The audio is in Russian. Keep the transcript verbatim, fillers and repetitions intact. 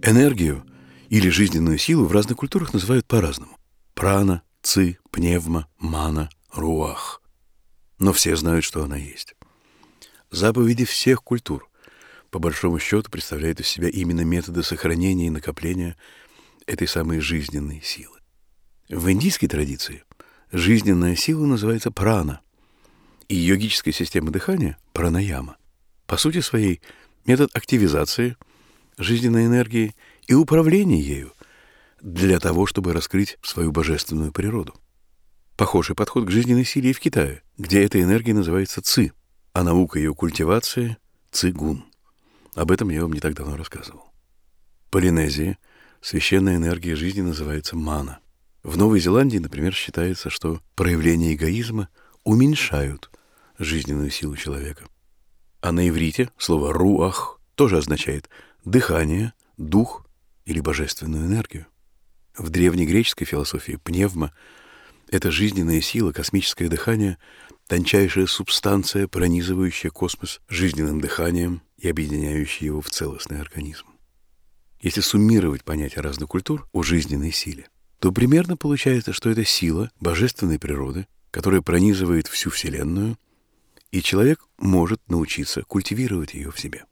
Энергию или жизненную силу в разных культурах называют по-разному. Прана, ци, пневма, мана, руах. Но все знают, что она есть. Заповеди всех культур, по большому счету, представляют из себя именно методы сохранения и накопления этой самой жизненной силы. В индийской традиции жизненная сила называется прана, и йогическая система дыхания – пранаяма. По сути своей, метод активизации жизненной энергии и управления ею для того, чтобы раскрыть свою божественную природу. Похожий подход к жизненной силе и в Китае, где эта энергия называется ци, а наука ее культивации – цигун. Об этом я вам не так давно рассказывал. В Полинезии священная энергия жизни называется мана. В Новой Зеландии, например, считается, что проявления эгоизма уменьшают жизненную силу человека. А на иврите слово «руах» тоже означает дыхание, дух или божественную энергию. В древнегреческой философии пневма — это жизненная сила, космическое дыхание, тончайшая субстанция, пронизывающая космос жизненным дыханием и объединяющая его в целостный организм. Если суммировать понятия разных культур о жизненной силе, то примерно получается, что это сила божественной природы, которая пронизывает всю Вселенную, и человек может научиться культивировать ее в себе.